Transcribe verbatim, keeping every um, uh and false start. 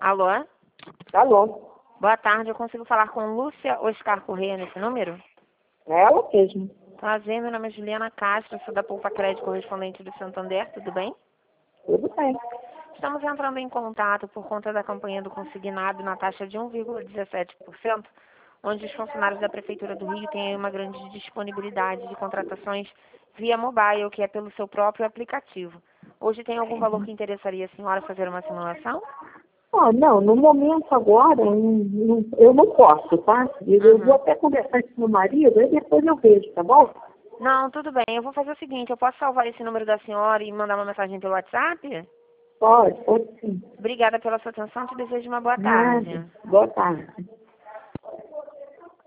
Alô? Alô? Boa tarde, eu consigo falar com Lúcia Oscar Correia nesse número? É ela mesmo. Prazer, meu nome é Juliana Castro, sou da Poupa Crédito correspondente do Santander, tudo bem? Tudo bem. Estamos entrando em contato por conta da campanha do consignado na taxa de um vírgula dezessete por cento, onde os funcionários da Prefeitura do Rio têm uma grande disponibilidade de contratações via mobile, que é pelo seu próprio aplicativo. Hoje tem algum valor que interessaria a senhora fazer uma simulação? Ah, não, no momento agora eu não, eu não posso, tá? Eu, eu Uhum. vou até conversar com meu marido e depois eu vejo, tá bom? Não, tudo bem. Eu vou fazer o seguinte, eu posso salvar esse número da senhora e mandar uma mensagem pelo WhatsApp? Pode, pode sim. Obrigada pela sua atenção, te desejo uma boa Nada. tarde. Boa tarde.